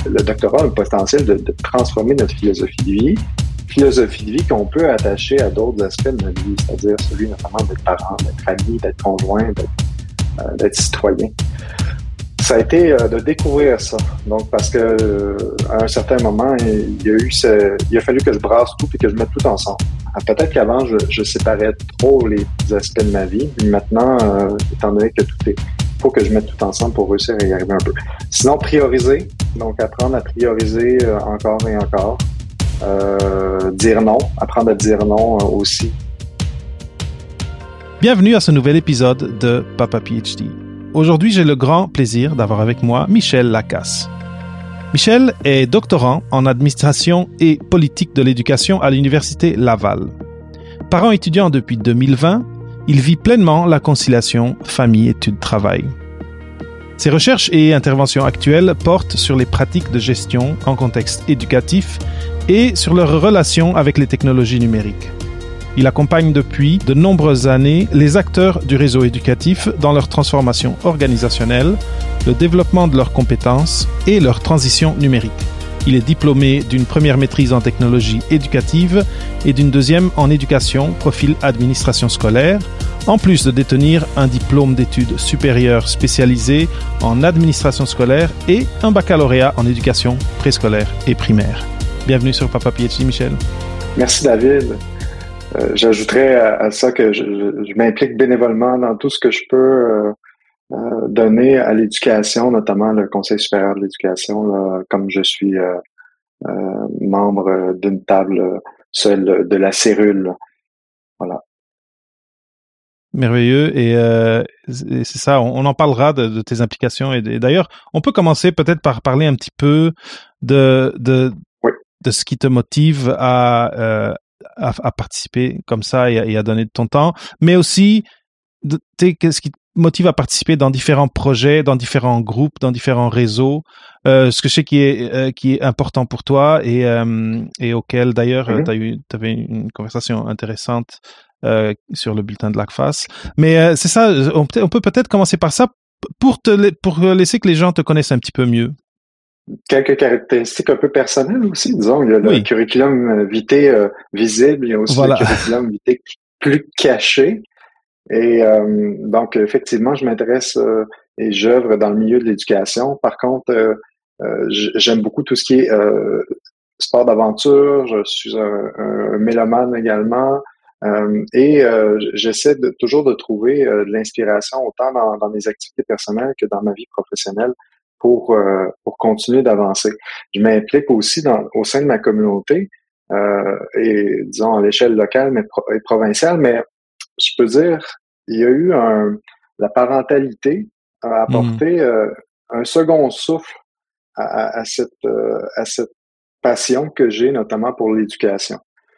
le doctorat a le potentiel de transformer notre philosophie de vie qu'on peut attacher à d'autres aspects de notre vie, c'est-à-dire celui notamment d'être parent, d'être ami, d'être conjoint, d'être citoyen. Ça a été de découvrir ça. Donc, parce que à un certain moment, il a fallu que je brasse tout et que je mette tout ensemble. Peut-être qu'avant, je séparais trop les aspects de ma vie. Mais maintenant, étant donné que il faut que je mette tout ensemble pour réussir à y arriver un peu. Sinon, prioriser. Donc, apprendre à prioriser encore et encore. Dire non. Apprendre à dire non aussi. Bienvenue à ce nouvel épisode de Papa PhD. Aujourd'hui, j'ai le grand plaisir d'avoir avec moi Michel Lacasse. Michel est doctorant en administration et politique de l'éducation à l'Université Laval. Parent étudiant depuis 2020, il vit pleinement la conciliation famille-études-travail. Ses recherches et interventions actuelles portent sur les pratiques de gestion en contexte éducatif et sur leur relation avec les technologies numériques. Il accompagne depuis de nombreuses années les acteurs du réseau éducatif dans leur transformation organisationnelle, le développement de leurs compétences et leur transition numérique. Il est diplômé d'une première maîtrise en technologie éducative et d'une deuxième en éducation, profil administration scolaire, en plus de détenir un diplôme d'études supérieures spécialisé en administration scolaire et un baccalauréat en éducation préscolaire et primaire. Bienvenue sur Papa PhD, Michel. Merci David. J'ajouterais à ça que je m'implique bénévolement dans tout ce que je peux donner à l'éducation, notamment le Conseil supérieur de l'éducation, là, comme je suis membre d'une table seule de la cellule. Voilà. Merveilleux. Et c'est ça, on en parlera de tes implications. Et d'ailleurs, on peut commencer peut-être par parler un petit peu de ce qui te motive à participer comme ça et à donner de ton temps, mais aussi qu'est-ce qui te motive à participer dans différents projets, dans différents groupes, dans différents réseaux, ce que je sais qui est important pour toi et auquel d'ailleurs t'avais une conversation intéressante sur le bulletin de l'ACFAS. Mais c'est ça, on peut peut-être commencer par ça pour laisser que les gens te connaissent un petit peu mieux. Quelques caractéristiques un peu personnelles aussi, disons. Il y a le curriculum vitae visible, il y a aussi le curriculum vitae plus caché. Et donc, effectivement, je m'intéresse et j'œuvre dans le milieu de l'éducation. Par contre, j'aime beaucoup tout ce qui est sport d'aventure. Je suis un mélomane également. Et j'essaie toujours de trouver de l'inspiration autant dans mes activités personnelles que dans ma vie professionnelle pour continuer d'avancer. Je m'implique aussi au sein de ma communauté et disons à l'échelle locale et provinciale, mais je peux dire il y a eu la parentalité a apporté un second souffle à cette passion que j'ai notamment pour l'éducation.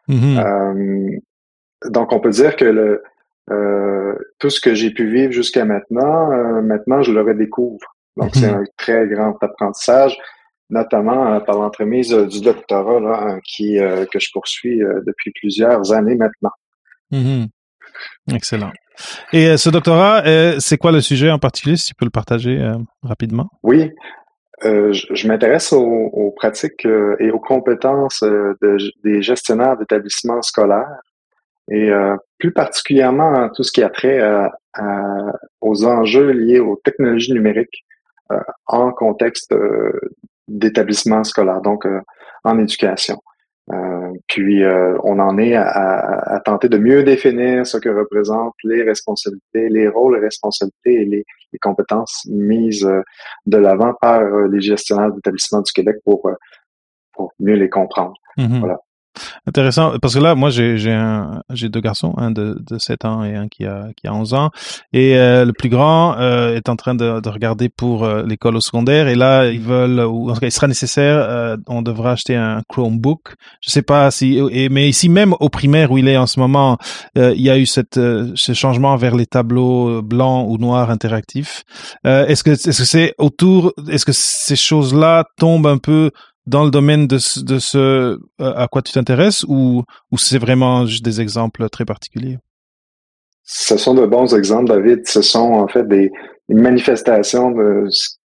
Donc on peut dire que tout ce que j'ai pu vivre jusqu'à maintenant je le redécouvre. Donc, c'est un très grand apprentissage, notamment par l'entremise du doctorat là, que je poursuis depuis plusieurs années maintenant. Excellent. Et ce doctorat, c'est quoi le sujet en particulier, si tu peux le partager rapidement? Oui, je m'intéresse aux pratiques et aux compétences des gestionnaires d'établissements scolaires et plus particulièrement à tout ce qui a trait aux enjeux liés aux technologies numériques. En contexte d'établissement scolaire, donc en éducation. Puis on en est à tenter de mieux définir ce que représentent les responsabilités, les rôles, les responsabilités et les compétences mises de l'avant par les gestionnaires d'établissements du Québec pour mieux les comprendre. Voilà. Intéressant, parce que là, moi, j'ai deux garçons, un de 7 ans et un qui a 11 ans, et le plus grand est en train de regarder pour l'école au secondaire, et là, ils veulent, ou en tout cas, il sera nécessaire, on devra acheter un Chromebook. Je sais pas mais ici même au primaire où il est en ce moment, il y a eu ce changement vers les tableaux blancs ou noirs interactifs. Est-ce que ces choses-là tombent un peu dans le domaine de ce à quoi tu t'intéresses ou c'est vraiment juste des exemples très particuliers? Ce sont de bons exemples, David. Ce sont en fait des manifestations de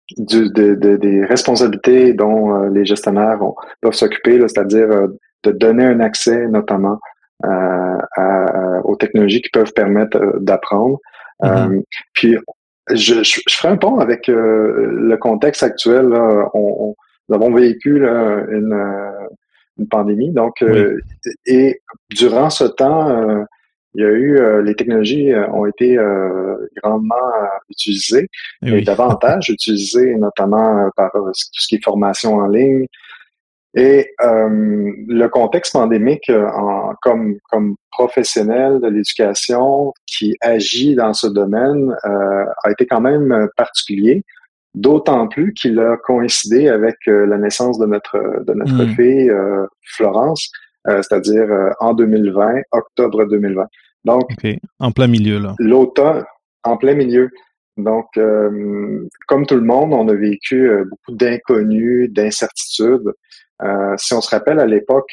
des responsabilités dont les gestionnaires doivent s'occuper, c'est-à-dire de donner un accès notamment aux technologies qui peuvent permettre d'apprendre. Puis je ferai un pont avec le contexte actuel. Là, nous avons vécu là, une pandémie, donc et durant ce temps, il y a eu les technologies ont été grandement utilisées et davantage utilisées, notamment par tout ce qui est formation en ligne. Et le contexte pandémique, comme professionnel de l'éducation qui agit dans ce domaine, a été quand même particulier. D'autant plus qu'il a coïncidé avec la naissance de notre fille Florence, c'est-à-dire en 2020, octobre 2020. Donc, en plein milieu là. L'automne, en plein milieu. Donc, comme tout le monde, on a vécu beaucoup d'inconnus, d'incertitudes. Si on se rappelle à l'époque,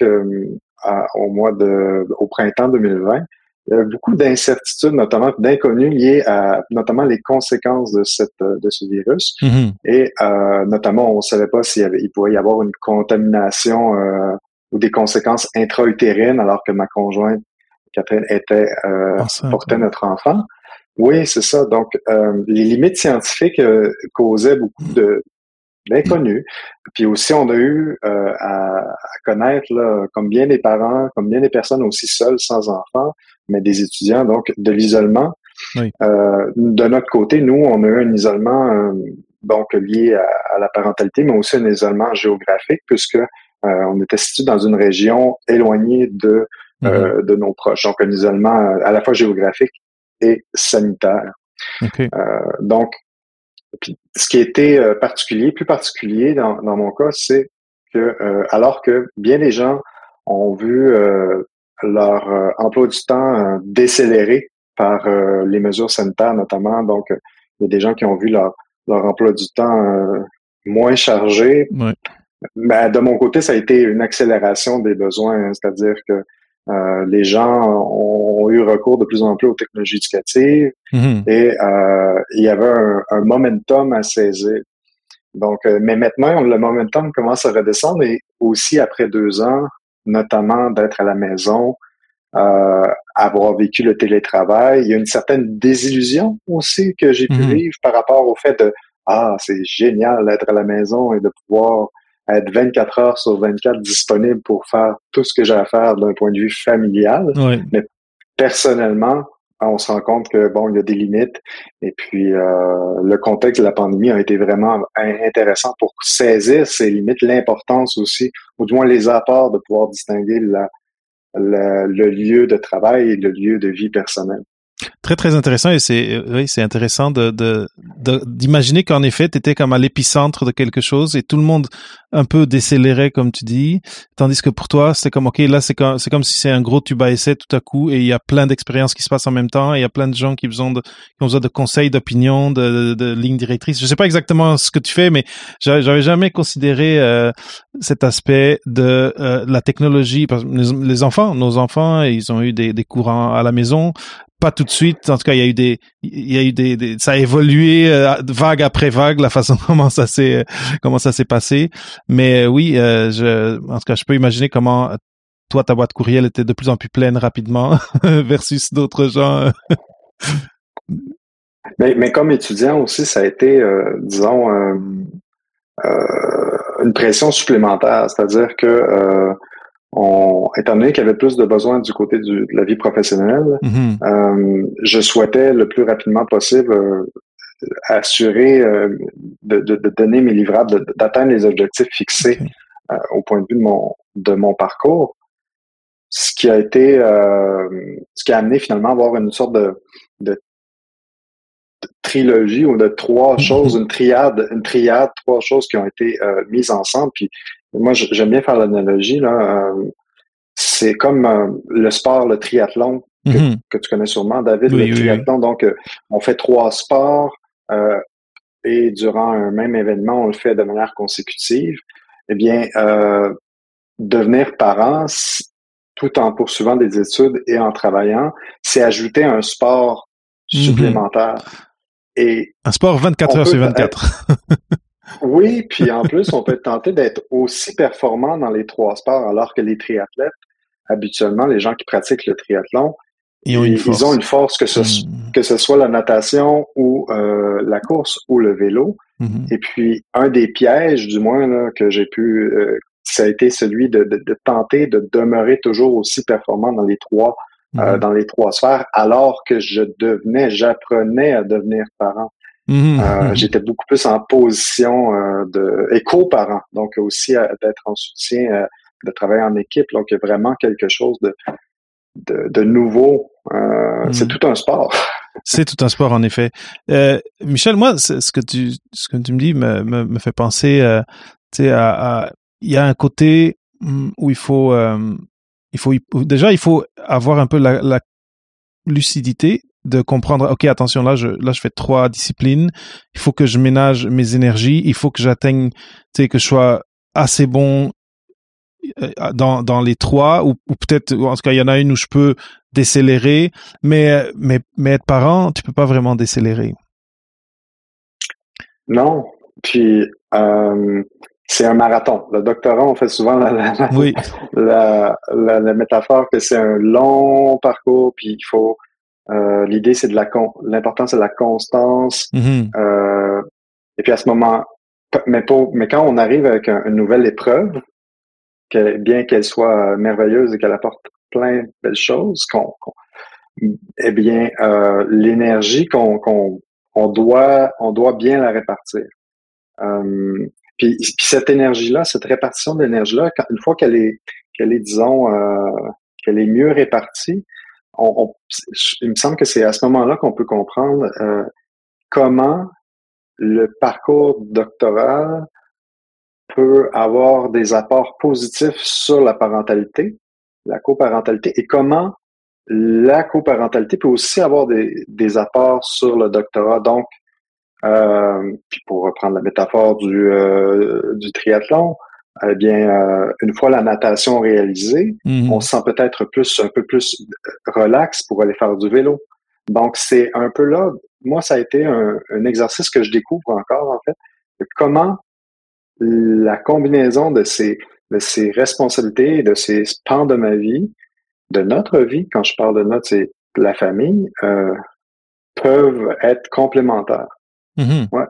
au printemps 2020, il y avait beaucoup d'incertitudes, notamment d'inconnus liés à notamment les conséquences de ce virus. Et notamment, on ne savait pas il pouvait y avoir une contamination ou des conséquences intra-utérines, alors que ma conjointe Catherine portait notre enfant. Oui, c'est ça. Donc, les limites scientifiques causaient beaucoup d'inconnus. Puis aussi, on a eu à connaître, là, comme bien des parents, comme bien des personnes aussi seules, sans enfants, mais des étudiants, donc de l'isolement. De notre côté, nous, on a eu un isolement donc lié à la parentalité, mais aussi un isolement géographique, puisque on était situé dans une région éloignée de nos proches. Donc, un isolement à la fois géographique et sanitaire. Donc, puis, ce qui était plus particulier dans mon cas, c'est que alors que bien des gens ont vu leur emploi du temps décéléré par les mesures sanitaires notamment, donc il y a des gens qui ont vu leur emploi du temps moins chargé. Mais de mon côté, ça a été une accélération des besoins, c'est-à-dire que les gens ont eu recours de plus en plus aux technologies éducatives et il y avait un momentum à saisir. Donc, mais maintenant, le momentum commence à redescendre et aussi après 2 ans, notamment d'être à la maison, avoir vécu le télétravail, il y a une certaine désillusion aussi que j'ai pu vivre par rapport au fait de c'est génial d'être à la maison et de pouvoir être 24 heures sur 24 disponible pour faire tout ce que j'ai à faire d'un point de vue familial. Mais personnellement, on se rend compte que il y a des limites. Et puis le contexte de la pandémie a été vraiment intéressant pour saisir ces limites, l'importance aussi, ou du moins les apports de pouvoir distinguer le lieu de travail et le lieu de vie personnelle. Très, très intéressant et c'est intéressant d'imaginer qu'en effet, tu étais comme à l'épicentre de quelque chose et tout le monde un peu décélérait, comme tu dis, tandis que pour toi, c'était comme, OK, là, c'est comme si c'est un gros tube à essai tout à coup et il y a plein d'expériences qui se passent en même temps et il y a plein de gens qui ont besoin de conseils, d'opinions, de lignes directrices. Je sais pas exactement ce que tu fais, mais j'avais jamais considéré cet aspect de la technologie. Parce que nos enfants, ils ont eu des courants à la maison. Pas tout de suite. En tout cas, il y a eu ça a évolué vague après vague, la façon comment ça s'est passé. Mais oui, en tout cas, je peux imaginer comment toi, ta boîte courriel était de plus en plus pleine rapidement versus d'autres gens. Mais comme étudiant aussi, ça a été, disons, une pression supplémentaire. C'est-à-dire que étant donné qu'il y avait plus de besoins du côté de la vie professionnelle, je souhaitais le plus rapidement possible assurer de donner mes livrables, d'atteindre les objectifs fixés au point de vue de mon parcours. Ce qui a amené finalement à avoir une sorte de trilogie ou de 3 choses, une triade, 3 choses qui ont été mises ensemble. Puis moi, j'aime bien faire l'analogie là. C'est comme le sport, le triathlon que tu connais sûrement, David, le triathlon. Oui. Donc, on fait 3 sports et durant un même événement, on le fait de manière consécutive. Eh bien, devenir parent, tout en poursuivant des études et en travaillant, c'est ajouter un sport supplémentaire. Et un sport 24 heures sur 24. Oui, puis en plus, on peut être tenté d'être aussi performant dans les 3 sports, alors que les triathlètes, habituellement, les gens qui pratiquent le triathlon, Ils ont une force. Ils ont une force que ce soit la natation ou la course ou le vélo. Et puis, un des pièges, du moins, là, que j'ai pu, ça a été celui de tenter de demeurer toujours aussi performant dans les 3 sphères, alors que j'apprenais à devenir parent. J'étais beaucoup plus en position de éco-parent, donc aussi d'être en soutien, de travailler en équipe. Donc, il y a vraiment quelque chose de nouveau. C'est tout un sport. C'est tout un sport, en effet. Michel, moi, ce que tu me dis me fait penser, tu sais, il y a un côté où il faut avoir un peu la lucidité de comprendre, OK, attention, là, je fais 3 disciplines. Il faut que je ménage mes énergies. Il faut que j'atteigne, tu sais, que je sois assez bon dans les 3, ou peut-être, en tout cas, il y en a une où je peux décélérer, mais être parent, tu peux pas vraiment décélérer. Non. Puis, c'est un marathon. Le doctorat, on fait souvent la métaphore que c'est un long parcours, puis il faut, l'idée, c'est l'important, c'est la constance. Et puis à ce moment, mais quand on arrive avec une nouvelle épreuve, bien qu'elle soit merveilleuse et qu'elle apporte plein de belles choses, eh bien, l'énergie on doit bien la répartir. Puis cette énergie-là, cette répartition d'énergie-là, une fois qu'elle est, disons, qu'elle est mieux répartie, il me semble que c'est à ce moment-là qu'on peut comprendre comment le parcours doctoral peut avoir des apports positifs sur la parentalité, la coparentalité, et comment la coparentalité peut aussi avoir des apports sur le doctorat. Donc, puis pour reprendre la métaphore du triathlon, eh bien, une fois la natation réalisée, on se sent peut-être un peu plus relax pour aller faire du vélo. Donc, c'est un peu là, moi, ça a été un exercice que je découvre encore, en fait, de comment la combinaison de ces responsabilités, de ces pans de ma vie, de notre vie, quand je parle de notre, c'est la famille, peuvent être complémentaires. Ouais.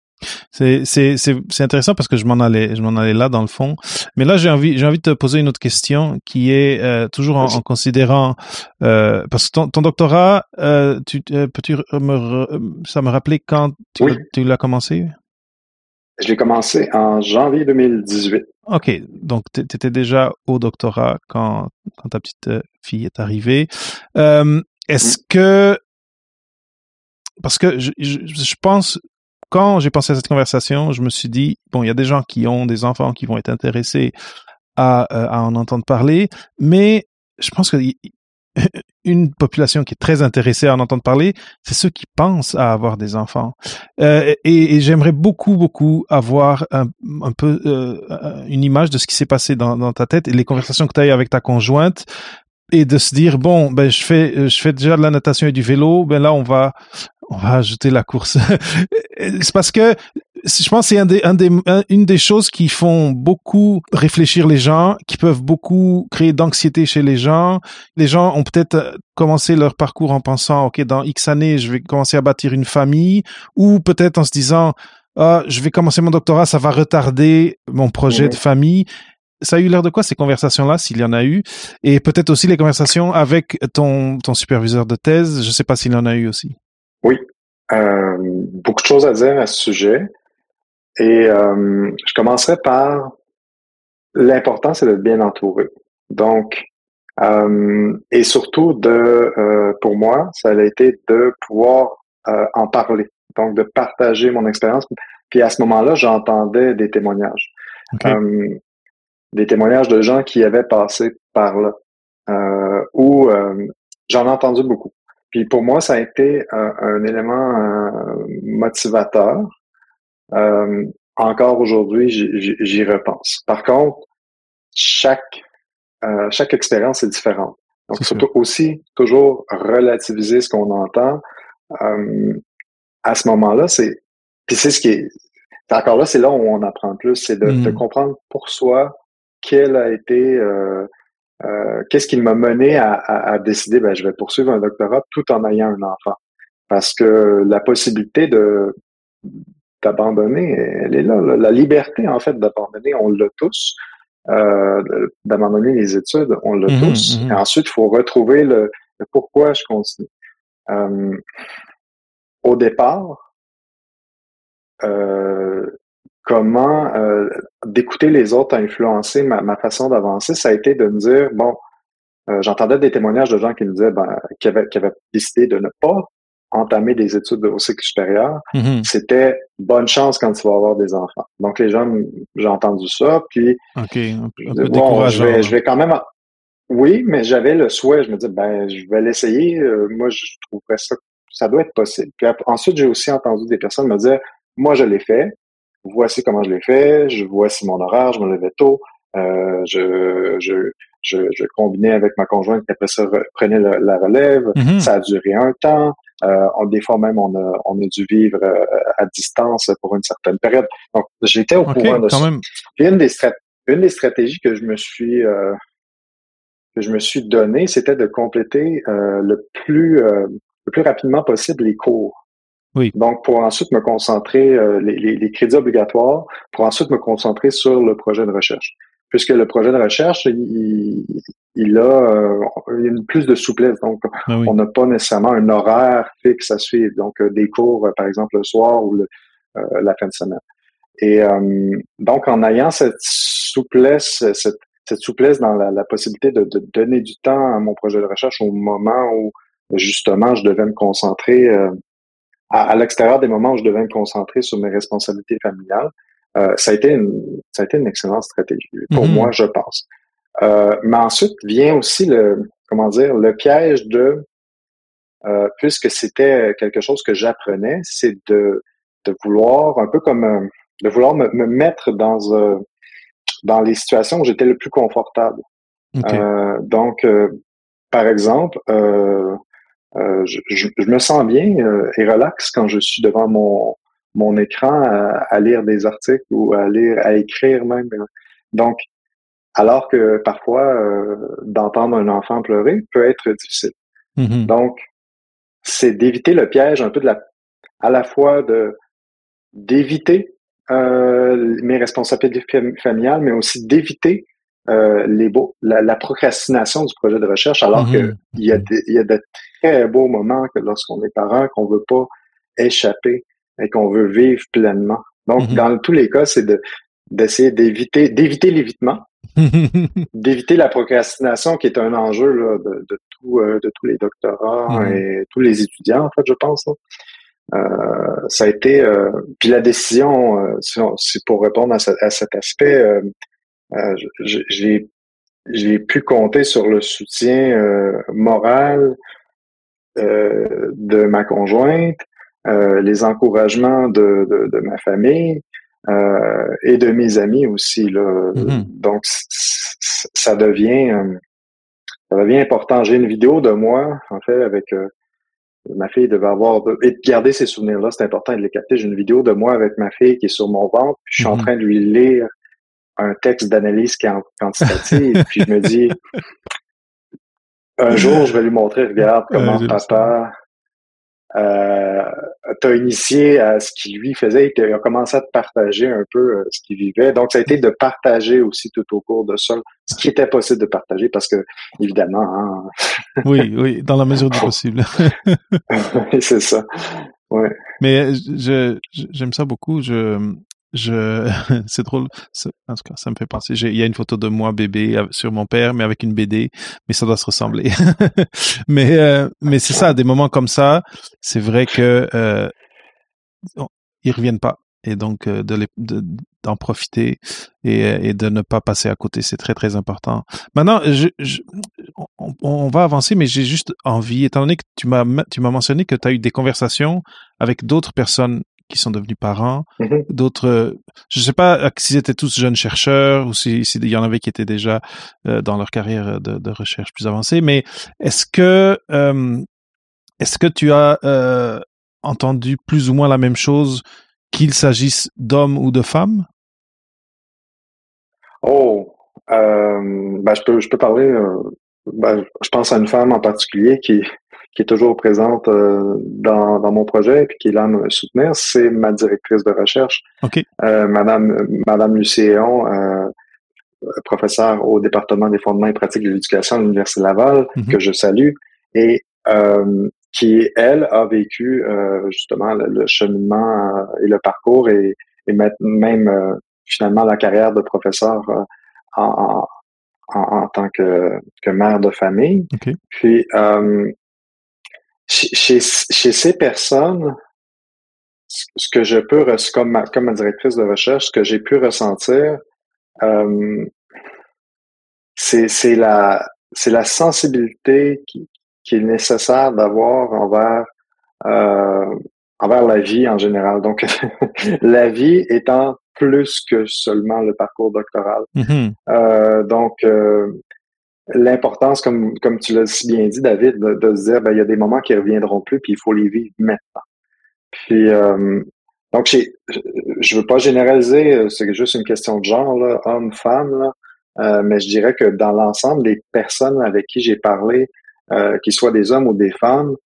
C'est intéressant parce que je m'en allais là dans le fond. Mais là, j'ai envie de te poser une autre question qui est toujours en considérant parce que ton doctorat, peux-tu ça me rappeler quand tu l'as commencé? Je l'ai commencé en janvier 2018. OK, donc tu étais déjà au doctorat quand ta petite fille est arrivée. Est-ce que, parce que je pense, quand j'ai pensé à cette conversation, je me suis dit, bon, il y a des gens qui ont des enfants qui vont être intéressés à en entendre parler, mais je pense que une population qui est très intéressée à en entendre parler, c'est ceux qui pensent à avoir des enfants. Et j'aimerais beaucoup avoir un peu une image de ce qui s'est passé dans ta tête et les conversations que tu as eues avec ta conjointe, et de se dire, bon, ben je fais déjà de la natation et du vélo, ben là on va ajouter la course. C'est parce que je pense que c'est une des choses qui font beaucoup réfléchir les gens, qui peuvent beaucoup créer d'anxiété chez les gens. Les gens ont peut-être commencé leur parcours en pensant, OK, dans X années, je vais commencer à bâtir une famille, ou peut-être en se disant, je vais commencer mon doctorat, ça va retarder mon projet de famille. Ça a eu l'air de quoi, ces conversations-là, s'il y en a eu? Et peut-être aussi les conversations avec ton superviseur de thèse. Je sais pas s'il y en a eu aussi. Oui. Beaucoup de choses à dire à ce sujet. Et je commencerai par l'important, c'est d'être bien entouré. Donc, et surtout pour moi, ça a été de pouvoir en parler. Donc, de partager mon expérience. Puis à ce moment-là, j'entendais des témoignages. Okay. Des témoignages de gens qui avaient passé par là. Où j'en ai entendu beaucoup. Puis pour moi, ça a été un élément motivateur. Encore aujourd'hui, j'y repense. Par contre, chaque expérience est différente. Donc, il faut aussi toujours relativiser ce qu'on entend. À ce moment-là, puis c'est ce qui est, Encore là, c'est là où on apprend plus, c'est de comprendre pour soi quel a été qu'est-ce qui m'a mené à décider, ben, je vais poursuivre un doctorat tout en ayant un enfant. Parce que la possibilité d'abandonner, elle est là, là. La liberté, en fait, d'abandonner, on l'a tous. D'abandonner les études, on l'a tous. Et ensuite, il faut retrouver le pourquoi je continue. Au départ, comment d'écouter les autres a influencé ma façon d'avancer, ça a été de me dire, bon, j'entendais des témoignages de gens qui me disaient qui avaient décidé de ne pas entamer des études au cycle supérieur. C'était bonne chance quand tu vas avoir des enfants. Donc les gens, j'ai entendu ça, puis un peu décourageant. Je vais quand même. Oui, mais j'avais le souhait. Je me disais, ben, je vais l'essayer. Moi, je trouverais ça doit être possible. Puis ensuite, j'ai aussi entendu des personnes me dire, moi, je l'ai fait. Voici comment je l'ai fait. Voici mon horaire. Je me levais tôt. Je combinais avec ma conjointe qui après ça prenait la relève. Ça a duré un temps. Des fois même, on a dû vivre à distance pour une certaine période. Donc, j'étais au courant de ça. Puis une des stratégies que je me suis donné, c'était de compléter le plus rapidement possible les cours. Oui. Donc, pour ensuite me concentrer, les crédits obligatoires, pour ensuite me concentrer sur le projet de recherche. Puisque le projet de recherche, il a plus de souplesse. Donc, on n'a pas nécessairement un horaire fixe à suivre. Donc, des cours, par exemple, le soir ou la fin de semaine. Et donc, en ayant cette souplesse, cette souplesse dans la possibilité de donner du temps à mon projet de recherche au moment où, justement, je devais me concentrer à l'extérieur des moments où je devais me concentrer sur mes responsabilités familiales, ça a été une excellente stratégie pour moi, je pense. Mais ensuite vient aussi le piège puisque c'était quelque chose que j'apprenais, c'est de vouloir un peu comme de vouloir me mettre dans les situations où j'étais le plus confortable. Okay. Donc, par exemple, je me sens bien et relax quand je suis devant mon écran à lire des articles ou à écrire même. Donc, alors que parfois, d'entendre un enfant pleurer peut être difficile. Donc, c'est d'éviter le piège un peu à la fois d'éviter mes responsabilités familiales, mais aussi d'éviter la procrastination du projet de recherche, alors que il y a de très beaux moments que lorsqu'on est parent, qu'on veut pas échapper et qu'on veut vivre pleinement. Donc, dans tous les cas, c'est d'essayer d'éviter l'évitement, d'éviter la procrastination qui est un enjeu là, de tous les doctorats et tous les étudiants, en fait, je pense. Ça a été puis la décision, c'est pour répondre à cet aspect, j'ai pu compter sur le soutien moral de ma conjointe, les encouragements de ma famille et de mes amis aussi là. Donc ça devient important. J'ai une vidéo de moi en fait avec ma fille devait avoir et de garder ces souvenirs-là, c'est important de les capter. J'ai une vidéo de moi avec ma fille qui est sur mon ventre, puis je suis en train de lui lire un texte d'analyse quantitative, puis je me dis un jour je vais lui montrer, regarde comment papa t'a initié à ce qu'il lui faisait, il a commencé à te partager un peu ce qu'il vivait. Donc, ça a été de partager aussi tout au cours de ça, ce qui était possible de partager parce que, évidemment... Hein, oui, dans la mesure du possible. C'est ça, ouais. Mais j'aime ça beaucoup, c'est drôle, en tout cas, ça me fait penser, il y a une photo de moi bébé sur mon père, mais avec une BD, mais ça doit se ressembler. mais c'est ça, des moments comme ça, c'est vrai que ils reviennent pas, et donc d'en profiter et de ne pas passer à côté, c'est très très important. Maintenant, on va avancer, mais j'ai juste envie, étant donné que tu m'as mentionné que tu as eu des conversations avec d'autres personnes qui sont devenus parents, d'autres, je sais pas s'ils étaient tous jeunes chercheurs ou s'il y en avait qui étaient déjà dans leur carrière de recherche plus avancée, mais est-ce que tu as entendu plus ou moins la même chose qu'il s'agisse d'hommes ou de femmes? Je peux parler. Je pense à une femme en particulier qui est toujours présente dans mon projet et qui est là à me soutenir. C'est ma directrice de recherche, OK. Madame Lucéon, professeure au département des fondements et pratiques de l'éducation à l'Université Laval, que je salue, et qui, elle, a vécu justement le cheminement et le parcours et même finalement la carrière de professeur en tant que mère de famille. Okay. Puis, chez ces personnes, ce que je peux, comme ma directrice de recherche, ce que j'ai pu ressentir, c'est la sensibilité qui est nécessaire d'avoir envers la vie en général. Donc, la vie étant plus que seulement le parcours doctoral. Donc, l'importance, comme tu l'as si bien dit, David, de se dire, il y a des moments qui reviendront plus, puis il faut les vivre maintenant. Puis, donc, je veux pas généraliser, c'est juste une question de genre, là, homme, femme, là, mais je dirais que dans l'ensemble des personnes avec qui j'ai parlé, qu'ils soient des hommes ou des femmes,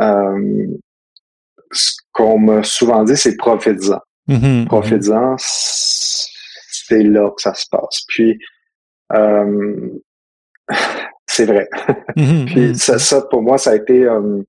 ce qu'on m'a souvent dit, c'est profites-en. Profites-en, c'est là que ça se passe. Puis, c'est vrai. Puis ça, pour moi, ça a été...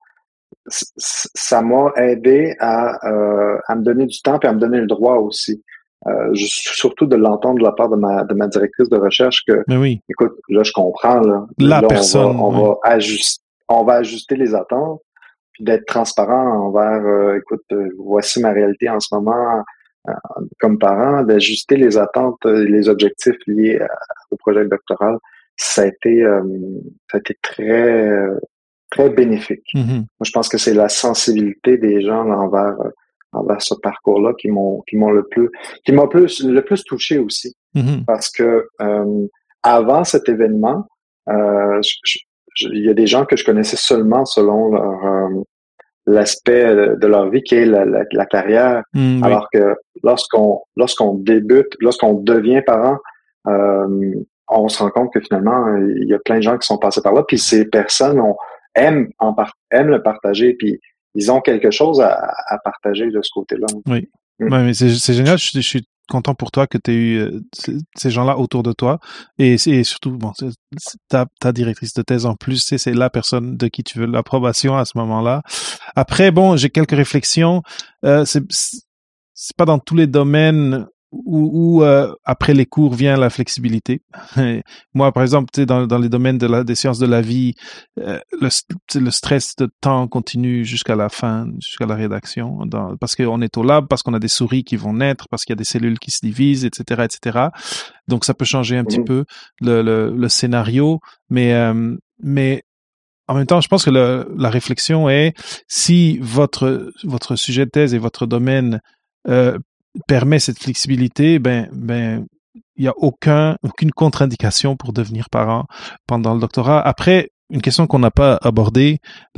ça m'a aidé à me donner du temps et à me donner le droit aussi. Surtout de l'entendre de la part de ma directrice de recherche que, écoute, là, je comprends, là personne, on va ajuster les attentes, puis d'être transparent envers, écoute, voici ma réalité en ce moment, comme parent, d'ajuster les attentes et les objectifs liés au projet doctoral. Ça a été très très bénéfique. Moi, je pense que c'est la sensibilité des gens là, envers ce parcours-là qui m'a le plus touché aussi. Parce que avant cet événement, il y a des gens que je connaissais seulement selon l'aspect de leur vie qui est la carrière. Alors que lorsqu'on débute, lorsqu'on devient parent, on se rend compte que finalement, il y a plein de gens qui sont passés par là, puis ces personnes aiment le partager, puis ils ont quelque chose à partager de ce côté-là. Oui, ouais, mais c'est génial. Je suis content pour toi que tu aies eu ces gens-là autour de toi, et surtout, bon, ta directrice de thèse en plus, c'est la personne de qui tu veux l'approbation à ce moment-là. Après, bon, j'ai quelques réflexions. C'est pas dans tous les domaines où après les cours vient la flexibilité. Moi, par exemple, tu sais, dans les domaines des sciences de la vie, le stress de temps continue jusqu'à la fin, jusqu'à la rédaction, parce qu'on est au lab, parce qu'on a des souris qui vont naître, parce qu'il y a des cellules qui se divisent, etc., etc. Donc, ça peut changer un petit peu le scénario, mais en même temps, je pense que la réflexion est si votre sujet de thèse et votre domaine permet cette flexibilité, il y a aucune contre-indication pour devenir parent pendant le doctorat. Après, une question qu'on n'a pas abordée,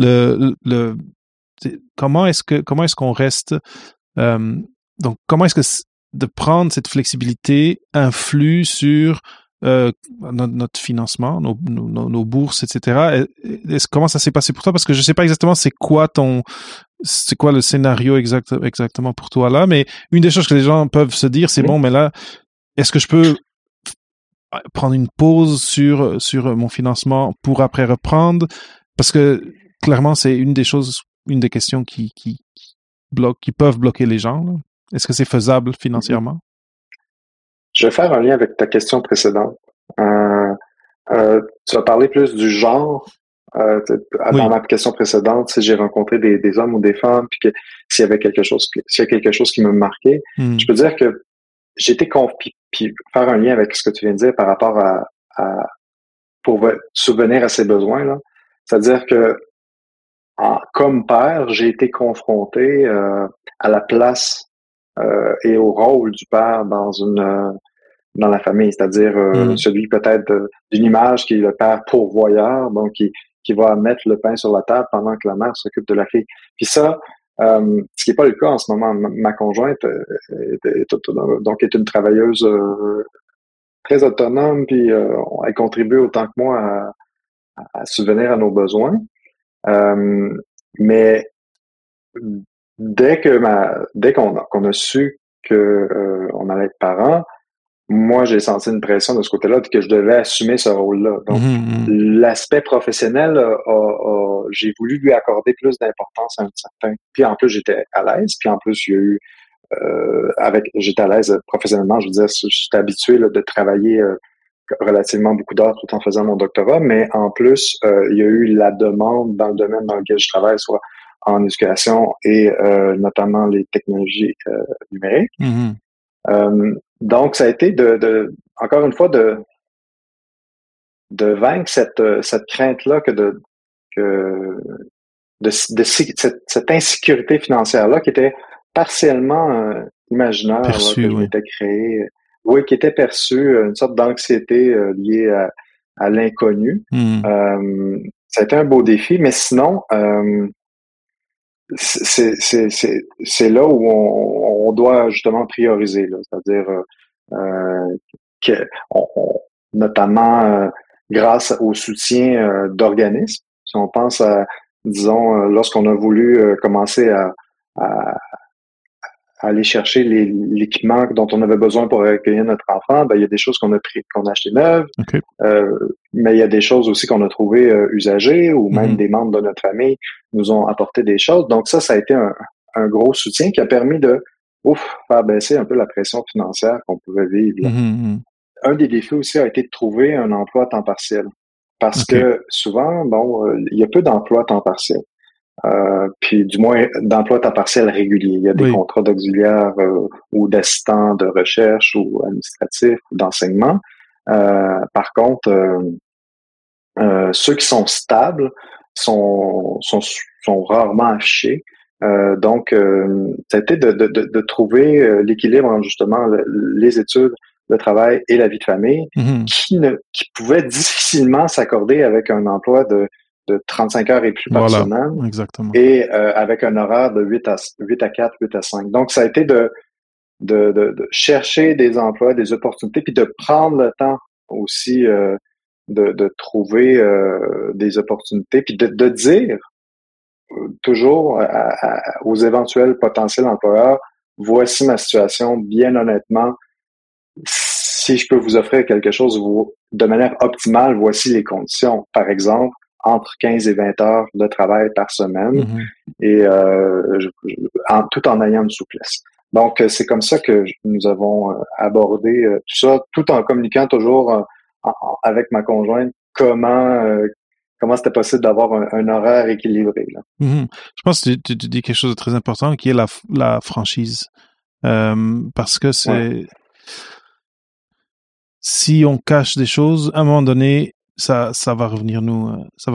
comment est-ce qu'on reste, donc comment est-ce que de prendre cette flexibilité influe sur notre financement, nos bourses, etc. Comment ça s'est passé pour toi? Parce que je sais pas exactement c'est quoi le scénario exactement pour toi là, mais une des choses que les gens peuvent se dire, c'est bon, mais là, est-ce que je peux prendre une pause sur mon financement pour après reprendre? Parce que clairement, c'est une des questions qui peuvent bloquer les gens, là. Est-ce que c'est faisable financièrement? Je vais faire un lien avec ta question précédente. Tu as parlé plus du genre. Dans ma question précédente, si j'ai rencontré des hommes ou des femmes, puis que s'il y a quelque chose qui me marquait, je peux dire que j'ai été puis faire un lien avec ce que tu viens de dire par rapport pour subvenir à ses besoins, là. C'est-à-dire que comme père, j'ai été confronté à la place et au rôle du père dans la famille, c'est-à-dire celui peut-être d'une image qui est le père pourvoyeur, donc qui va mettre le pain sur la table pendant que la mère s'occupe de la fille. Puis ça, Ce qui n'est pas le cas en ce moment. Ma conjointe est autonome, donc est une travailleuse très autonome, puis elle contribue autant que moi à subvenir à nos besoins. Mais dès qu'on a su que on allait être parents, moi j'ai senti une pression de ce côté-là que je devais assumer ce rôle-là. Donc l'aspect professionnel j'ai voulu lui accorder plus d'importance à un certain. Puis en plus j'étais à l'aise. Puis en plus il y a eu j'étais à l'aise professionnellement. Je veux dire, j'étais habitué là, de travailler relativement beaucoup d'heures tout en faisant mon doctorat, mais en plus, il y a eu la demande dans le domaine dans lequel je travaille, soit en éducation et notamment les technologies numériques. Donc, ça a été encore une fois de vaincre cette crainte-là cette insécurité financière-là qui était partiellement imaginaire, perçu, là, que je m'étais créé. Oui, qui était perçue, une sorte d'anxiété liée à l'inconnu. Ça a été un beau défi, mais sinon, c'est là où on doit justement prioriser, là, c'est-à-dire notamment grâce au soutien d'organismes. Si on pense à, disons, lorsqu'on a voulu commencer à aller chercher l'équipement dont on avait besoin pour accueillir notre enfant, ben il y a des choses qu'on a acheté neuves, okay. Mais il y a des choses aussi qu'on a trouvées usagées, ou même des membres de notre famille nous ont apporté des choses. Donc ça a été un gros soutien qui a permis de faire baisser un peu la pression financière qu'on pouvait vivre. Un des défis aussi a été de trouver un emploi à temps partiel. Parce que souvent, il y a peu d'emplois à temps partiel. Puis du moins d'emplois à temps partiel réguliers. Il y a des contrats d'auxiliaire ou d'assistants de recherche ou administratifs ou d'enseignement. Par contre, ceux qui sont stables sont rarement affichés. Donc, ça a été de trouver l'équilibre entre justement les études, le travail et la vie de famille, qui pouvait difficilement s'accorder avec un emploi de 35 heures et plus par semaine. Exactement. Et avec un horaire de 8 à 4, 8 à 5. Donc, ça a été de chercher des emplois, des opportunités, puis de prendre le temps aussi de trouver des opportunités, puis de dire toujours aux éventuels potentiels employeurs, voici ma situation, bien honnêtement, si je peux vous offrir quelque chose de manière optimale, voici les conditions. Par exemple, entre 15 et 20 heures de travail par semaine, et tout en ayant une souplesse. Donc, c'est comme ça que nous avons abordé tout ça, tout en communiquant toujours avec ma conjointe comment c'était possible d'avoir un horaire équilibré. Là. Je pense que tu dis quelque chose de très important, qui est la franchise. Parce que si on cache des choses, à un moment donné, ça va revenir nous.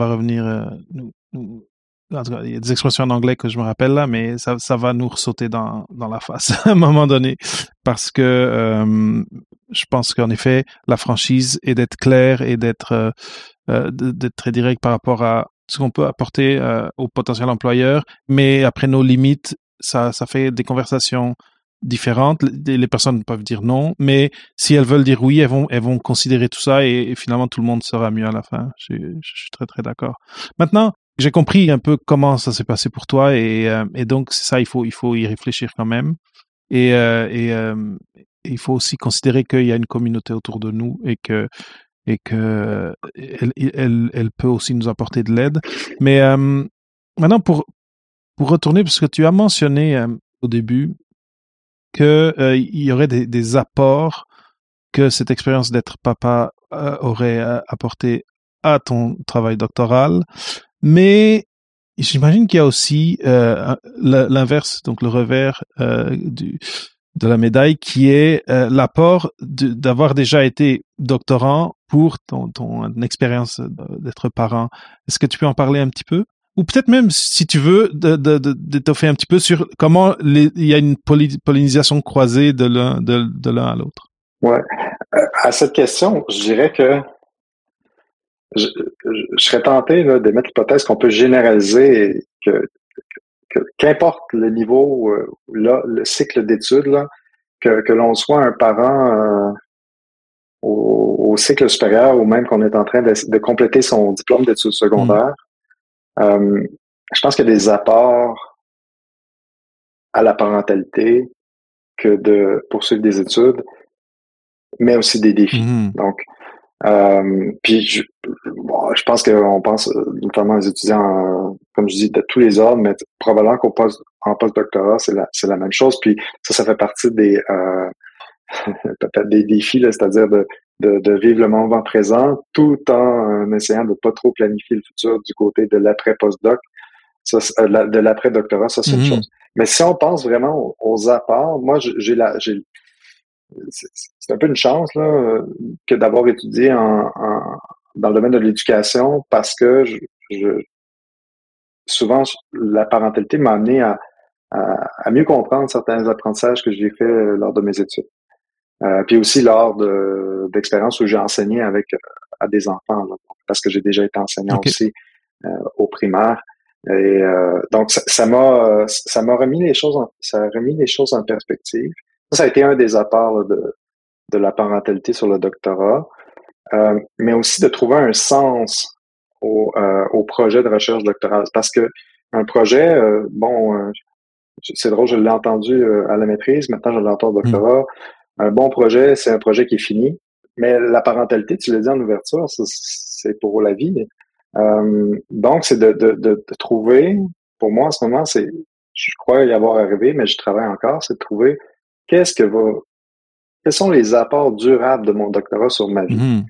En tout cas, il y a des expressions en anglais que je me rappelle là, mais ça va nous ressauter dans la face à un moment donné, parce que je pense qu'en effet, la franchise est d'être clair et d'être très direct par rapport à ce qu'on peut apporter au potentiel employeur, mais après nos limites, ça fait des conversations différentes. Les personnes peuvent dire non, mais si elles veulent dire oui, elles vont considérer tout ça, et finalement tout le monde sera mieux à la fin. Je suis très très d'accord. Maintenant, j'ai compris un peu comment ça s'est passé pour toi, et donc c'est ça, il faut y réfléchir quand même, et il faut aussi considérer qu'il y a une communauté autour de nous, et que elle peut aussi nous apporter de l'aide. Mais maintenant, pour retourner, parce que tu as mentionné au début que il y aurait des apports que cette expérience d'être papa aurait apporté à ton travail doctoral, mais j'imagine qu'il y a aussi l'inverse, donc le revers de la médaille, qui est l'apport d'avoir déjà été doctorant pour ton expérience d'être parent. Est-ce que tu peux en parler un petit peu? Ou peut-être même, si tu veux, d'étoffer un petit peu sur comment il y a une pollinisation croisée de l'un à l'autre. Ouais. À cette question, je dirais que je serais tenté là, d'émettre l'hypothèse qu'on peut généraliser, que qu'importe le niveau, là, le cycle d'études, là, que l'on soit un parent au cycle supérieur ou même qu'on est en train de compléter son diplôme d'études secondaires, je pense qu'il y a des apports à la parentalité que de poursuivre des études, mais aussi des défis. Donc, puis je pense qu'on pense notamment aux étudiants, comme je dis, de tous les ordres, mais probablement en post-doctorat, c'est la même chose. Puis ça fait partie des peut-être des défis, là, c'est-à-dire de vivre le moment présent tout en essayant de pas trop planifier le futur du côté de l'après-postdoc. Ça, de l'après-doctorat, ça, c'est une chose. Mais si on pense vraiment aux apports, moi, c'est un peu une chance là que d'avoir étudié dans le domaine de l'éducation parce que souvent la parentalité m'a amené à mieux comprendre certains apprentissages que j'ai fait lors de mes études. Puis aussi lors d'expériences où j'ai enseigné à des enfants là, parce que j'ai déjà été enseignant aussi au primaire. Et donc ça m'a remis les choses en perspective. Ça a été un des apports là, de la parentalité sur le doctorat, mais aussi de trouver un sens au projet de recherche doctorale. Parce que un projet, c'est drôle, je l'ai entendu à la maîtrise, maintenant je l'entends au doctorat. Un bon projet, c'est un projet qui est fini. Mais la parentalité, tu l'as dit en ouverture, c'est pour la vie. Donc, c'est de trouver, pour moi en ce moment, je crois y avoir arrivé, mais je travaille encore, c'est de trouver quels sont les apports durables de mon doctorat sur ma vie.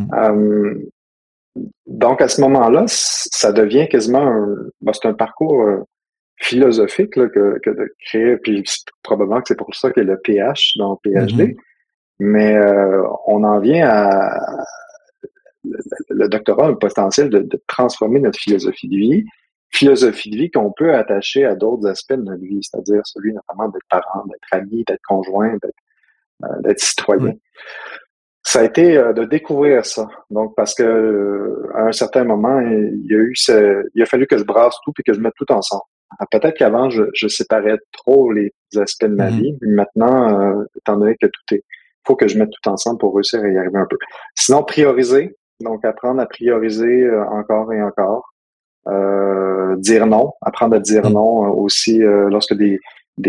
Donc, à ce moment-là, ça devient quasiment c'est un parcours philosophique là, que de créer, puis probablement que c'est pour ça qu'il y a le PH dans le PhD, mais on en vient à le doctorat a le potentiel de transformer notre philosophie de vie qu'on peut attacher à d'autres aspects de notre vie, c'est-à-dire celui notamment d'être parent, d'être ami, d'être conjoint, d'être citoyen. Ça a été de découvrir ça. Donc, parce que à un certain moment, il a fallu que je brasse tout et que je mette tout ensemble. Peut-être qu'avant, je séparais trop les aspects de ma vie. Mais maintenant, étant donné que faut que je mette tout ensemble pour réussir à y arriver un peu. Sinon, prioriser. Donc, apprendre à prioriser encore et encore. Dire non. Apprendre à dire non aussi lorsque des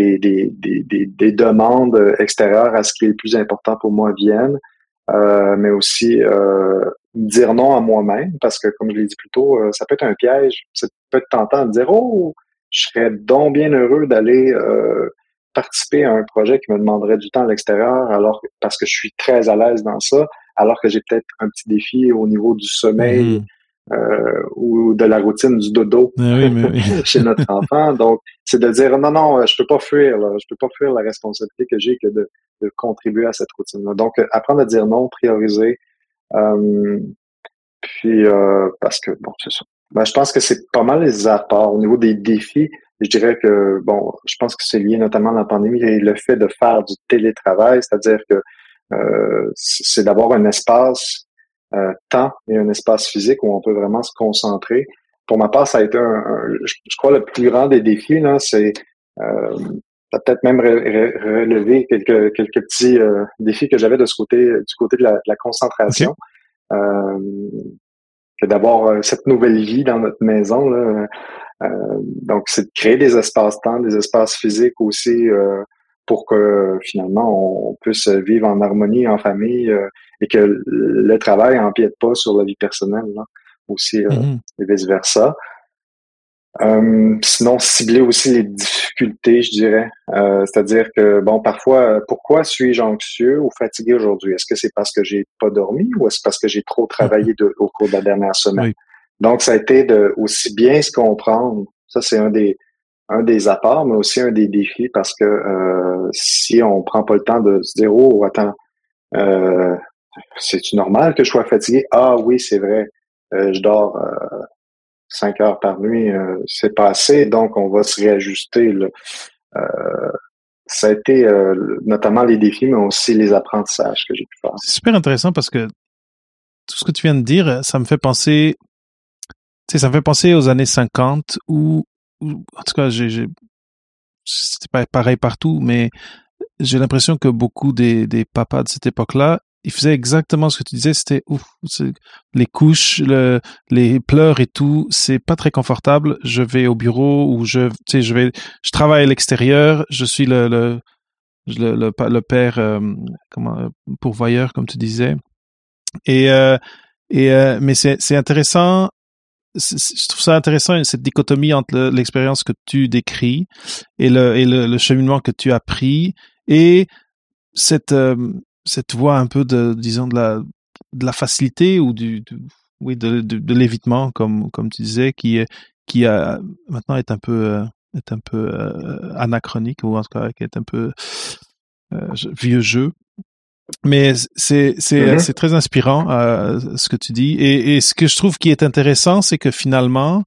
demandes extérieures à ce qui est le plus important pour moi viennent. Mais aussi dire non à moi-même, parce que, comme je l'ai dit plus tôt, ça peut être un piège. Ça peut être tentant de dire « Oh, je serais donc bien heureux d'aller participer à un projet qui me demanderait du temps à l'extérieur, parce que je suis très à l'aise dans ça, alors que j'ai peut-être un petit défi au niveau du sommeil ou de la routine du dodo chez notre enfant. Donc, c'est de dire non, je peux pas fuir, là, je peux pas fuir la responsabilité que j'ai que de contribuer à cette routine-là. Donc, apprendre à dire non, prioriser, puis parce que c'est ça. Je pense que c'est pas mal les apports au niveau des défis. Je dirais que je pense que c'est lié notamment à la pandémie et le fait de faire du télétravail, c'est-à-dire que c'est d'avoir un espace temps et un espace physique où on peut vraiment se concentrer. Pour ma part, ça a été je crois le plus grand des défis là, c'est peut-être même relever quelques petits défis que j'avais du côté de la concentration. Que d'avoir cette nouvelle vie dans notre maison là. Donc, c'est de créer des espaces-temps, des espaces physiques aussi pour que finalement on puisse vivre en harmonie en famille et que le travail empiète pas sur la vie personnelle là, aussi et vice-versa. Sinon, cibler aussi les difficultés, je dirais. C'est-à-dire que, parfois, pourquoi suis-je anxieux ou fatigué aujourd'hui? Est-ce que c'est parce que j'ai pas dormi ou est-ce parce que j'ai trop travaillé au cours de la dernière semaine? Oui. Donc, ça a été de aussi bien se comprendre. Ça, c'est un des apports, mais aussi un des défis parce que si on prend pas le temps de se dire, oh, attends, c'est-tu normal que je sois fatigué? Ah oui, c'est vrai. Je dors 5 heures par nuit, c'est pas assez, donc on va se réajuster. Là. Ça a été notamment les défis, mais aussi les apprentissages que j'ai pu faire. C'est super intéressant parce que tout ce que tu viens de dire, ça me fait penser aux années 50 où en tout cas, c'était pas pareil partout, mais j'ai l'impression que beaucoup des papas de cette époque-là, ils faisaient exactement ce que tu disais, c'était les couches, les pleurs et tout, c'est pas très confortable. Je vais au bureau ou je travaille à l'extérieur, je suis le père pourvoyeur comme tu disais. Mais c'est intéressant. Je trouve ça intéressant cette dichotomie entre l'expérience que tu décris et le cheminement que tu as pris et cette voie un peu de la facilité ou de l'évitement comme tu disais qui a maintenant est un peu anachronique ou en tout cas qui est un peu vieux jeu. Mais c'est très inspirant ce que tu dis et ce que je trouve qui est intéressant c'est que finalement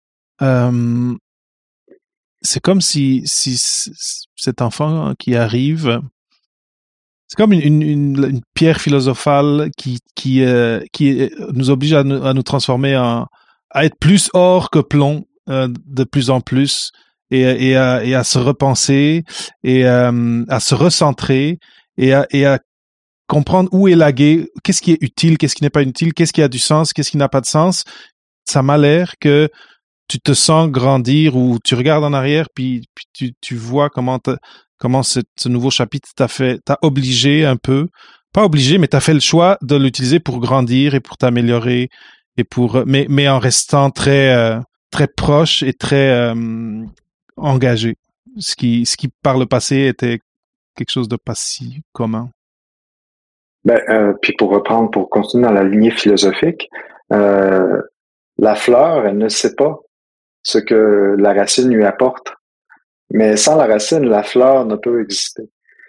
c'est comme si cet enfant qui arrive, c'est comme une pierre philosophale qui nous oblige à nous transformer à être plus or que plomb de plus en plus et à se repenser et à se recentrer et à comprendre où est la gué, qu'est-ce qui est utile, qu'est-ce qui n'est pas utile, qu'est-ce qui a du sens, qu'est-ce qui n'a pas de sens. Ça m'a l'air que tu te sens grandir ou tu regardes en arrière puis tu vois comment ce nouveau chapitre t'a obligé un peu, pas obligé, mais t'as fait le choix de l'utiliser pour grandir et pour t'améliorer et mais en restant très très proche et très engagé. Ce qui par le passé était quelque chose de pas si commun. Puis pour continuer dans la lignée philosophique, la fleur, elle ne sait pas ce que la racine lui apporte. Mais sans la racine, la fleur ne peut exister.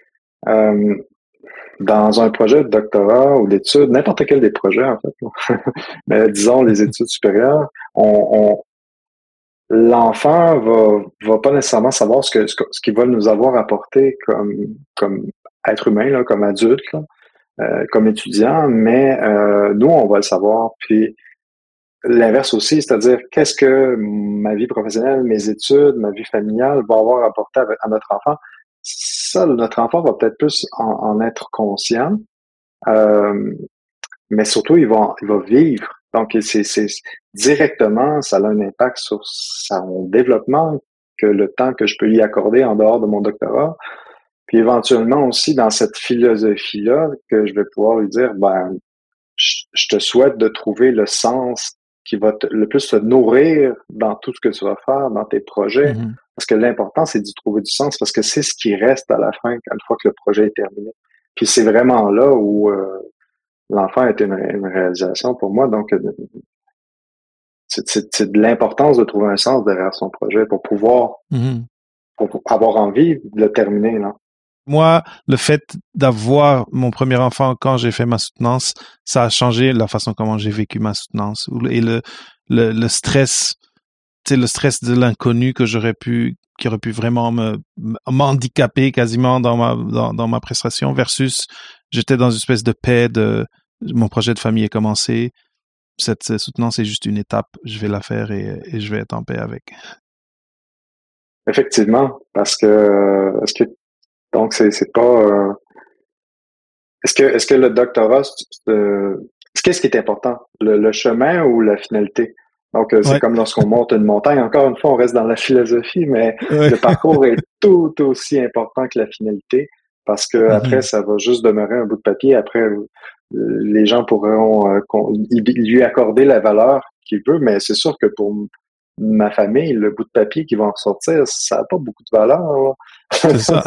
Dans un projet de doctorat ou d'études, n'importe quel des projets en fait, mais disons les études supérieures, l'enfant va pas nécessairement savoir ce qu'il va nous avoir apporté comme être humain, là, comme adulte, là, comme étudiant, mais nous, on va le savoir. Puis l'inverse aussi, c'est-à-dire qu'est-ce que ma vie professionnelle, mes études, ma vie familiale va avoir apporté à notre enfant. Ça, notre enfant va peut-être plus en être conscient, mais surtout, il va vivre. Donc, c'est directement, ça a un impact sur son développement que le temps que je peux y accorder en dehors de mon doctorat. Puis éventuellement aussi dans cette philosophie-là, que je vais pouvoir lui dire, je te souhaite de trouver le sens qui va le plus te nourrir dans tout ce que tu vas faire, dans tes projets. Mm-hmm. Parce que l'important, c'est d'y trouver du sens, parce que c'est ce qui reste à la fin, une fois que le projet est terminé. Puis c'est vraiment là où l'enfant est une réalisation pour moi. Donc, c'est de l'importance de trouver un sens derrière son projet pour pouvoir pour avoir envie de le terminer, là. Moi, le fait d'avoir mon premier enfant quand j'ai fait ma soutenance, ça a changé la façon comment j'ai vécu ma soutenance. Et le stress, tu sais, le stress de l'inconnu qui aurait pu vraiment m'handicaper quasiment dans ma prestation versus j'étais dans une espèce de paix mon projet de famille est commencé. Cette soutenance est juste une étape. Je vais la faire et je vais être en paix avec. Effectivement, parce que donc c'est pas est-ce que le doctorat qu'est-ce qui est important, le chemin ou la finalité? Donc c'est comme lorsqu'on monte une montagne, encore une fois on reste dans la philosophie, mais le parcours est tout aussi important que la finalité parce que après ça va juste demeurer un bout de papier. Après les gens pourront lui accorder la valeur qu'il veut, mais c'est sûr que pour ma famille, le bout de papier qui va en ressortir, ça n'a pas beaucoup de valeur, là. C'est ça.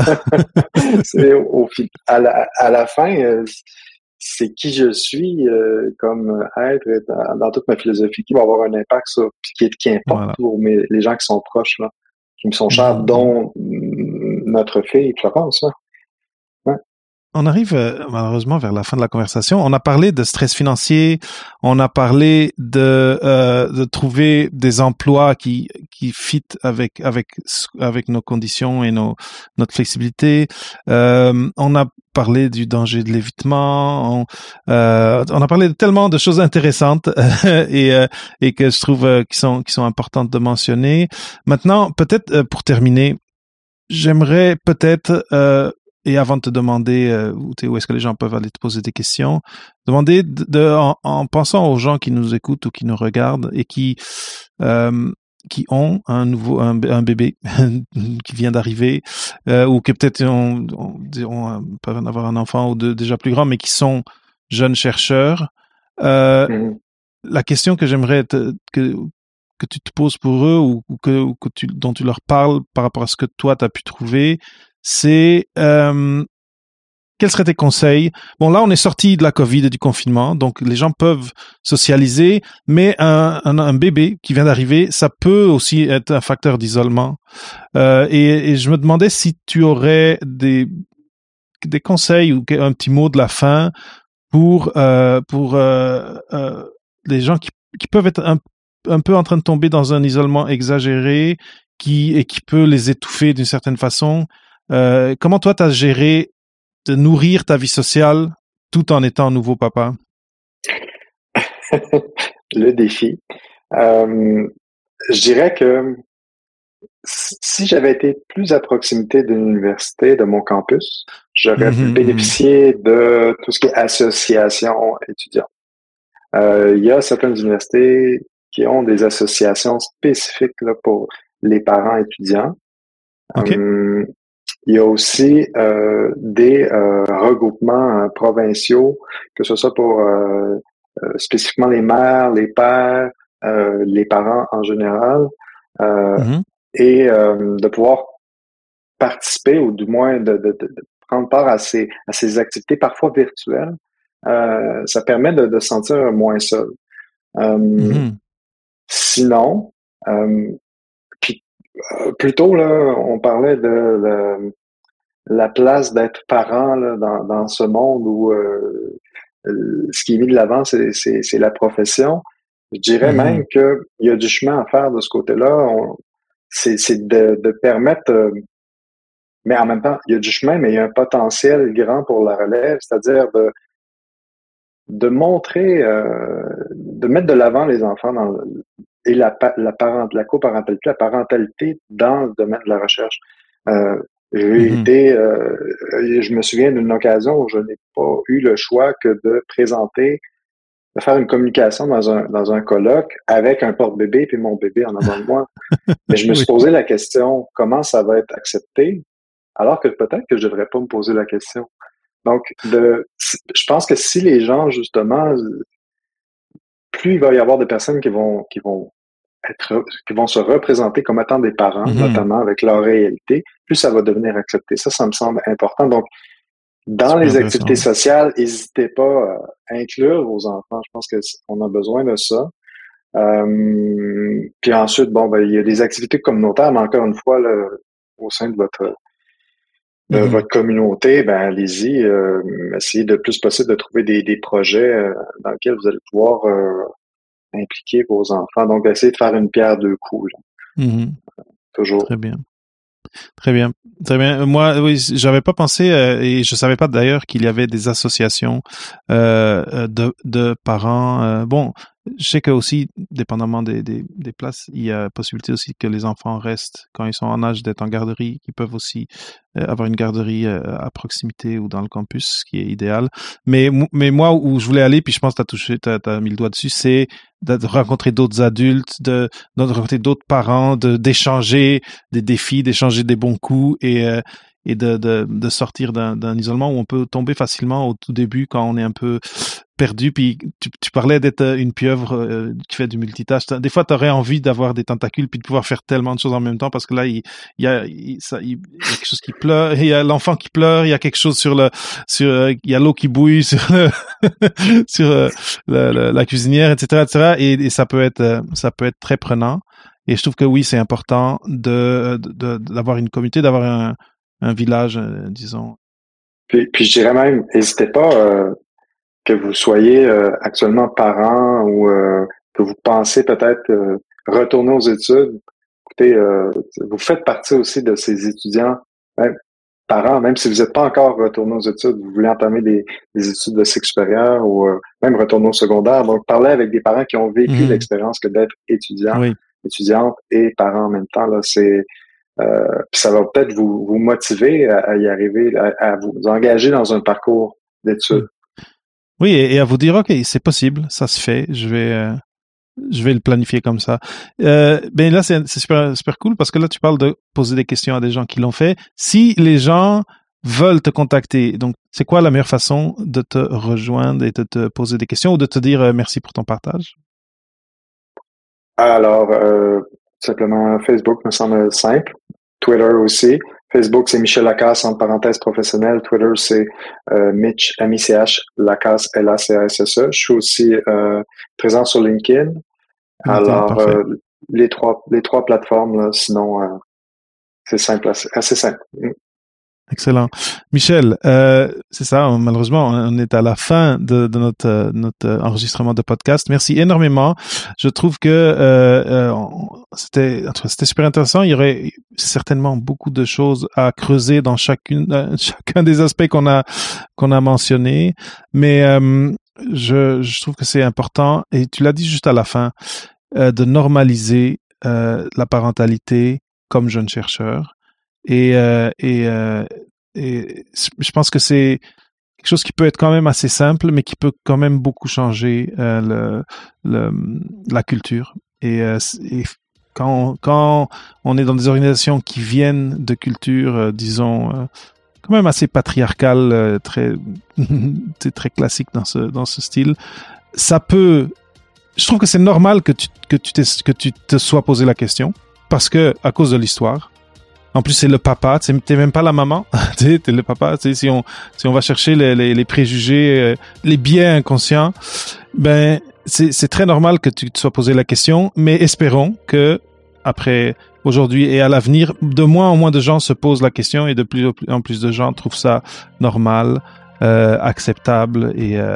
À la fin, c'est qui je suis comme être dans toute ma philosophie qui va avoir un impact sur, qui importe pour les gens qui sont proches, là, qui me sont chers, dont notre fille, je pense. Hein. Ouais. on arrive malheureusement vers la fin de la conversation. On a parlé de stress financier, on a parlé de trouver des emplois qui fit avec nos conditions et notre flexibilité. On a parlé du danger de l'évitement. On a parlé de tellement de choses intéressantes et que je trouve qui sont importantes de mentionner. Maintenant, peut-être pour terminer, j'aimerais peut-être et avant de te demander où est-ce que les gens peuvent aller te poser des questions, demander en pensant aux gens qui nous écoutent ou qui nous regardent et qui ont un bébé qui vient d'arriver ou que peut-être peuvent en avoir un enfant ou déjà plus grand, mais qui sont jeunes chercheurs. La question que j'aimerais que tu te poses pour eux ou dont tu leur parles par rapport à ce que toi tu as pu trouver, c'est quels seraient tes conseils? Bon, là, on est sorti de la COVID et du confinement, donc les gens peuvent socialiser, mais un bébé qui vient d'arriver, ça peut aussi être un facteur d'isolement. Et je me demandais si tu aurais des conseils ou un petit mot de la fin pour les gens qui peuvent être un peu en train de tomber dans un isolement exagéré qui peut les étouffer d'une certaine façon. Comment toi t'as géré de nourrir ta vie sociale tout en étant nouveau papa? Le défi. Je dirais que si j'avais été plus à proximité de l'université, de mon campus, j'aurais pu bénéficier de tout ce qui est association étudiante. Il y a certaines universités qui ont des associations spécifiques là, pour les parents étudiants. Okay. Il y a aussi des regroupements provinciaux, que ce soit pour spécifiquement les mères, les pères, les parents en général, et de pouvoir participer ou du moins de prendre part à ces activités parfois virtuelles. Ça permet de se sentir moins seul. Sinon, plutôt là, on parlait de la place d'être parent là, dans ce monde où ce qui est mis de l'avant, c'est la profession. Je dirais même qu'il y a du chemin à faire de ce côté-là. C'est de permettre, mais en même temps, il y a du chemin, mais il y a un potentiel grand pour la relève, c'est-à-dire de montrer, de mettre de l'avant les enfants et la coparentalité, la parentalité dans le domaine de la recherche. Je me souviens d'une occasion où je n'ai pas eu le choix que de faire une communication dans un colloque avec un porte-bébé puis mon bébé en avant de moi. Mais je me suis posé la question, comment ça va être accepté? Alors que peut-être que je devrais pas me poser la question. Donc, je pense que si les gens, justement, plus il va y avoir de personnes qui vont se représenter comme étant des parents, notamment avec leur réalité, plus ça va devenir accepté. Ça me semble important. Donc, dans les activités sociales, n'hésitez pas à inclure vos enfants. Je pense qu'on a besoin de ça. Puis ensuite, il y a des activités communautaires, mais encore une fois, là, au sein de votre communauté, allez-y, essayez le plus possible de trouver des projets dans lesquels vous allez pouvoir impliquer vos enfants. Donc, essayez de faire une pierre deux coups. Toujours. Très bien. Très bien. Très bien. Moi, oui, j'avais pas pensé et je savais pas d'ailleurs qu'il y avait des associations de parents. Bon, je sais que aussi, dépendamment des places, il y a possibilité aussi que les enfants restent quand ils sont en âge d'être en garderie, qu'ils peuvent aussi avoir une garderie à proximité ou dans le campus, ce qui est idéal. Mais moi, où je voulais aller, puis je pense que t'as mis le doigt dessus, c'est de rencontrer d'autres adultes, de rencontrer d'autres parents, d'échanger des défis, d'échanger des bons coups et de sortir d'un isolement où on peut tomber facilement au tout début quand on est un peu perdu. Puis tu parlais d'être une pieuvre qui fait du multitâche. Des fois, tu aurais envie d'avoir des tentacules puis de pouvoir faire tellement de choses en même temps parce que là, il y a quelque chose qui pleure, il y a l'enfant qui pleure, il y a quelque chose il y a l'eau qui bouille sur la cuisinière, etc. Et ça peut être très prenant. Et je trouve que oui, c'est important d'avoir une communauté, d'avoir un village, disons, Puis je dirais même, n'hésitez pas que vous soyez actuellement parent ou que vous pensez peut-être retourner aux études. Écoutez, vous faites partie aussi de ces étudiants, même parents, même si vous n'êtes pas encore retourné aux études, vous voulez entamer des études de cycle supérieur ou même retourner au secondaire. Donc, parlez avec des parents qui ont vécu l'expérience que d'être étudiant, étudiante et parent en même temps. Là, puis ça va peut-être vous motiver à y arriver, à vous engager dans un parcours d'études. Oui, et à vous dire, OK, c'est possible, ça se fait, je vais le planifier comme ça. Ben là, c'est super cool parce que là, tu parles de poser des questions à des gens qui l'ont fait. Si les gens veulent te contacter, donc c'est quoi la meilleure façon de te rejoindre et de te poser des questions ou de te dire merci pour ton partage? Alors, simplement Facebook me semble simple. Twitter aussi. Facebook, c'est Michel Lacasse, entre parenthèses professionnel. Twitter, c'est Mitch, M-I-C-H, Lacasse, L-A-C-A-S-S-E. Je suis aussi présent sur LinkedIn. Alors, les trois plateformes, là, sinon, c'est simple, assez simple. Excellent. Michel, c'est ça, malheureusement, on est à la fin de notre enregistrement de podcast. Merci énormément. Je trouve que c'était super intéressant. Il y aurait certainement beaucoup de choses à creuser dans chacun des aspects qu'on a mentionnés, mais je trouve que c'est important, et tu l'as dit juste à la fin, de normaliser la parentalité comme jeune chercheur. Et je pense que c'est quelque chose qui peut être quand même assez simple, mais qui peut quand même beaucoup changer la culture. Et quand on est dans des organisations qui viennent de cultures, disons, quand même assez patriarcales, très classique dans ce style, ça peut. Je trouve que c'est normal que tu te sois posé la question, parce que à cause de l'histoire. En plus, c'est le papa, t'es même pas la maman, t'es le papa. Si on va chercher les préjugés, les biais inconscients, ben c'est très normal que tu te sois posé la question. Mais espérons que après aujourd'hui et à l'avenir, de moins en moins de gens se posent la question et de plus en plus de gens trouvent ça normal, acceptable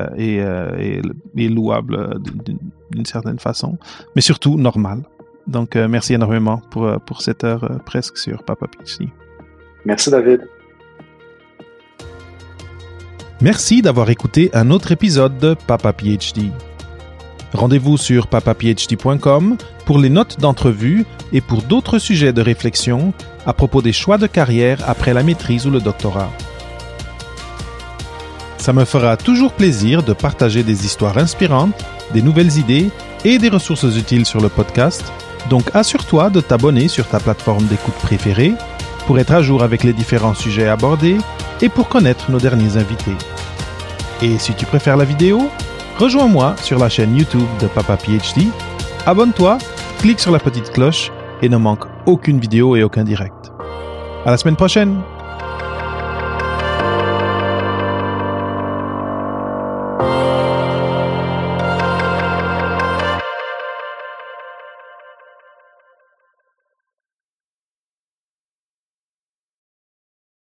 et louable d'une certaine façon, mais surtout normal. Donc, merci énormément pour cette heure presque sur Papa PhD. Merci, David. Merci d'avoir écouté un autre épisode de Papa PhD. Rendez-vous sur papaphd.com pour les notes d'entrevue et pour d'autres sujets de réflexion à propos des choix de carrière après la maîtrise ou le doctorat. Ça me fera toujours plaisir de partager des histoires inspirantes, des nouvelles idées et des ressources utiles sur le podcast. Donc assure-toi de t'abonner sur ta plateforme d'écoute préférée pour être à jour avec les différents sujets abordés et pour connaître nos derniers invités. Et si tu préfères la vidéo, rejoins-moi sur la chaîne YouTube de Papa PhD, abonne-toi, clique sur la petite cloche et ne manque aucune vidéo et aucun direct. À la semaine prochaine!